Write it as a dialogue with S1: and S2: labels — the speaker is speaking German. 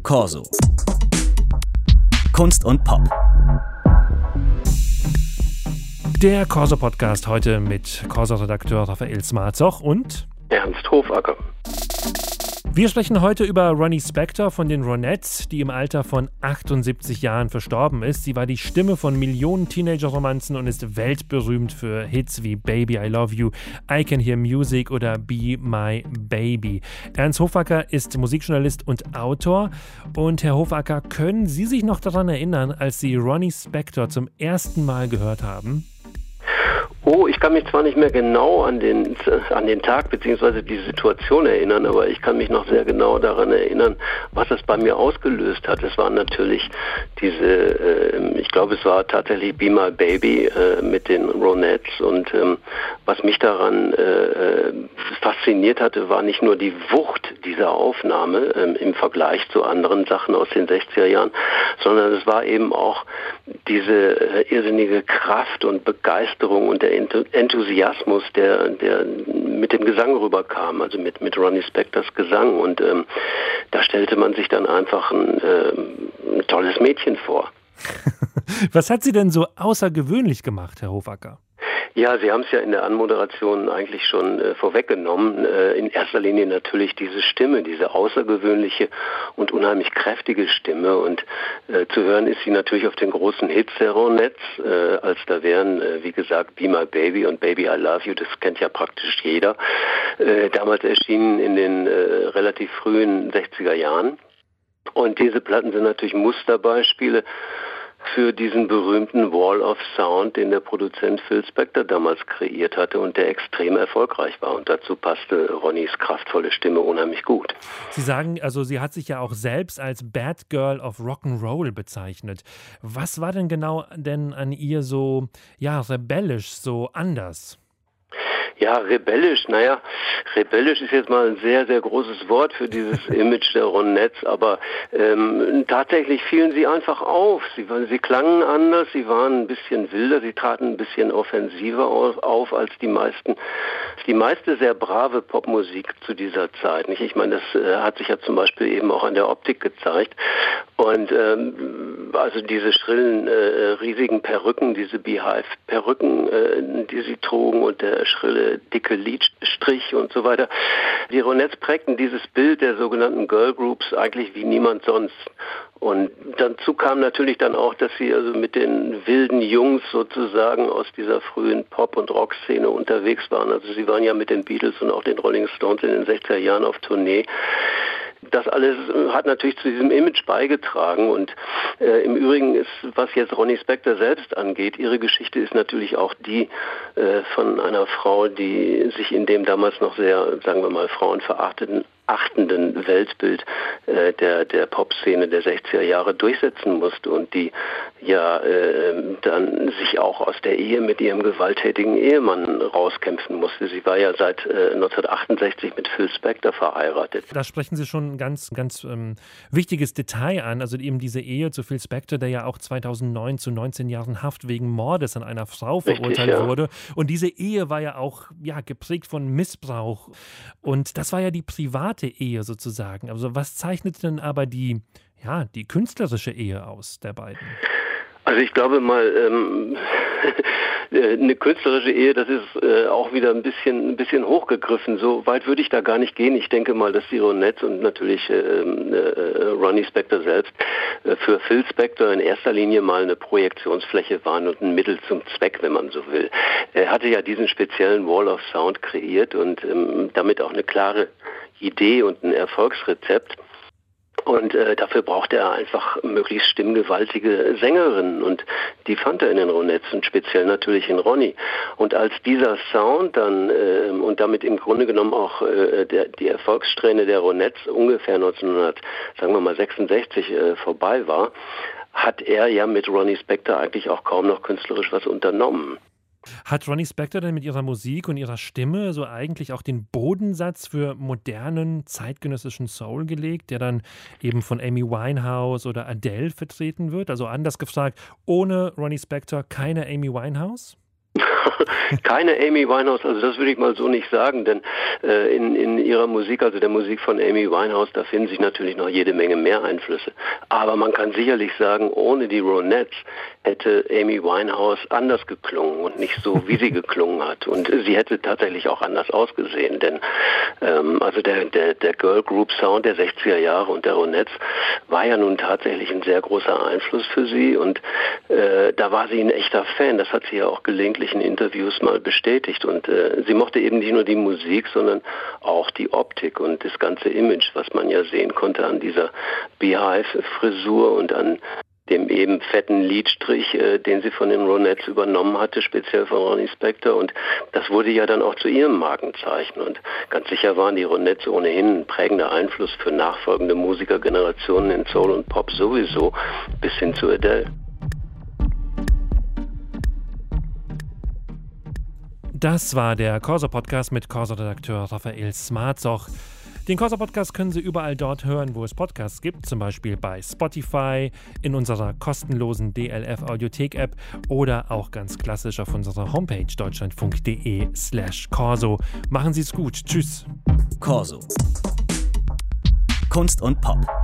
S1: Corso. Kunst und Pop.
S2: Der Corso-Podcast heute mit Corso-Redakteur Raphael Smarzoch und
S3: Ernst Hofacker.
S2: Wir sprechen heute über Ronnie Spector von den Ronettes, die im Alter von 78 Jahren verstorben ist. Sie war die Stimme von Millionen Teenager-Romanzen und ist weltberühmt für Hits wie Baby, I Love You, I Can Hear Music oder Be My Baby. Ernst Hofacker ist Musikjournalist und Autor. Und Herr Hofacker, können Sie sich noch daran erinnern, als Sie Ronnie Spector zum ersten Mal gehört haben?
S3: Oh, ich kann mich zwar nicht mehr genau an den Tag bzw. die Situation erinnern, aber ich kann mich noch sehr genau daran erinnern, was es bei mir ausgelöst hat. Es waren natürlich ich glaube, es war tatsächlich Be My Baby mit den Ronettes und was mich daran fasziniert hatte, war nicht nur die Wucht dieser Aufnahme im Vergleich zu anderen Sachen aus den 60er Jahren, sondern es war eben auch diese irrsinnige Kraft und Begeisterung und der Enthusiasmus, der mit dem Gesang rüberkam, also mit Ronnie Spectors Gesang. Und da stellte man sich dann einfach ein tolles Mädchen vor.
S2: Was hat Sie denn so außergewöhnlich gemacht, Herr Hofacker?
S3: Ja, Sie haben es ja in der Anmoderation eigentlich schon vorweggenommen. In erster Linie natürlich diese Stimme, diese außergewöhnliche und unheimlich kräftige Stimme. Und zu hören ist sie natürlich auf den großen Hits der Ronettes, als da wären, wie gesagt, Be My Baby und Baby I Love You, das kennt ja praktisch jeder. Damals erschienen in den relativ frühen 60er Jahren. Und diese Platten sind natürlich Musterbeispiele für diesen berühmten Wall of Sound, den der Produzent Phil Spector damals kreiert hatte und der extrem erfolgreich war. Und dazu passte Ronnies kraftvolle Stimme unheimlich gut.
S2: Sie sagen, also sie hat sich ja auch selbst als Bad Girl of Rock'n'Roll bezeichnet. Was war denn genau an ihr so, ja, rebellisch, so anders?
S3: Ja, rebellisch ist jetzt mal ein sehr, sehr großes Wort für dieses Image der Ronettes, aber tatsächlich fielen sie einfach auf. Sie klangen anders, sie waren ein bisschen wilder, sie traten ein bisschen offensiver auf als die meiste sehr brave Popmusik zu dieser Zeit. Nicht? Ich meine, das hat sich ja zum Beispiel eben auch an der Optik gezeigt. Und also diese schrillen, riesigen Perücken, diese Beehive-Perücken, die sie trugen und der schrille, dicke Lidstrich und so weiter. Die Ronettes prägten dieses Bild der sogenannten Girl Groups eigentlich wie niemand sonst. Und dazu kam natürlich dann auch, dass sie also mit den wilden Jungs sozusagen aus dieser frühen Pop- und Rock-Szene unterwegs waren. Also sie waren ja mit den Beatles und auch den Rolling Stones in den 60er Jahren auf Tournee. Das alles hat natürlich zu diesem Image beigetragen und im Übrigen ist, was jetzt Ronnie Spector selbst angeht, ihre Geschichte ist natürlich auch die von einer Frau, die sich in dem damals noch sehr, sagen wir mal, frauenverachtenden Weltbild der Pop-Szene der 60er Jahre durchsetzen musste und die ja dann sich auch aus der Ehe mit ihrem gewalttätigen Ehemann rauskämpfen musste. Sie war ja seit 1968 mit Phil Spector verheiratet.
S2: Da sprechen Sie schon ein ganz wichtiges Detail an, also eben diese Ehe zu Phil Spector, der ja auch 2009 zu 19 Jahren Haft wegen Mordes an einer Frau verurteilt wurde. Und diese Ehe war ja auch geprägt von Missbrauch. Und das war ja die private Ehe sozusagen. Also was zeichnet denn aber die künstlerische Ehe aus der beiden?
S3: Also ich glaube mal, eine künstlerische Ehe, das ist auch wieder ein bisschen hochgegriffen. So weit würde ich da gar nicht gehen. Ich denke mal, dass die Ronettes und natürlich Ronnie Spector selbst für Phil Spector in erster Linie mal eine Projektionsfläche waren und ein Mittel zum Zweck, wenn man so will. Er hatte ja diesen speziellen Wall of Sound kreiert und damit auch eine klare Idee und ein Erfolgsrezept. Und dafür brauchte er einfach möglichst stimmgewaltige Sängerinnen und die fand er in den Ronettes und speziell natürlich in Ronnie. Und als dieser Sound dann und damit im Grunde genommen auch die Erfolgssträhne der Ronettes ungefähr 1966 vorbei war, hat er ja mit Ronnie Spector eigentlich auch kaum noch künstlerisch was unternommen.
S2: Hat Ronnie Spector denn mit ihrer Musik und ihrer Stimme so eigentlich auch den Bodensatz für modernen, zeitgenössischen Soul gelegt, der dann eben von Amy Winehouse oder Adele vertreten wird? Also anders gefragt, ohne Ronnie Spector keine Amy Winehouse?
S3: Keine Amy Winehouse, also das würde ich mal so nicht sagen, denn in ihrer Musik, also der Musik von Amy Winehouse, da finden sich natürlich noch jede Menge mehr Einflüsse. Aber man kann sicherlich sagen, ohne die Ronettes hätte Amy Winehouse anders geklungen und nicht so, wie sie geklungen hat. Und sie hätte tatsächlich auch anders ausgesehen, denn also der Girl Group Sound der 60er Jahre und der Ronettes war ja nun tatsächlich ein sehr großer Einfluss für sie und da war sie ein echter Fan. Das hat sie ja auch gelegentlich in Interviews mal bestätigt und sie mochte eben nicht nur die Musik, sondern auch die Optik und das ganze Image, was man ja sehen konnte an dieser Beehive-Frisur und an dem eben fetten Lidstrich, den sie von den Ronettes übernommen hatte, speziell von Ronnie Spector. Und das wurde ja dann auch zu ihrem Markenzeichen. Und ganz sicher waren die Ronettes ohnehin ein prägender Einfluss für nachfolgende Musikergenerationen in Soul und Pop sowieso, bis hin zu Adele.
S2: Das war der Corso-Podcast mit Corso-Redakteur Raphael Smarzoch. Den Corso-Podcast können Sie überall dort hören, wo es Podcasts gibt, zum Beispiel bei Spotify, in unserer kostenlosen DLF-Audiothek-App oder auch ganz klassisch auf unserer Homepage deutschlandfunk.de/Corso. Machen Sie es gut. Tschüss.
S1: Corso. Kunst und Pop.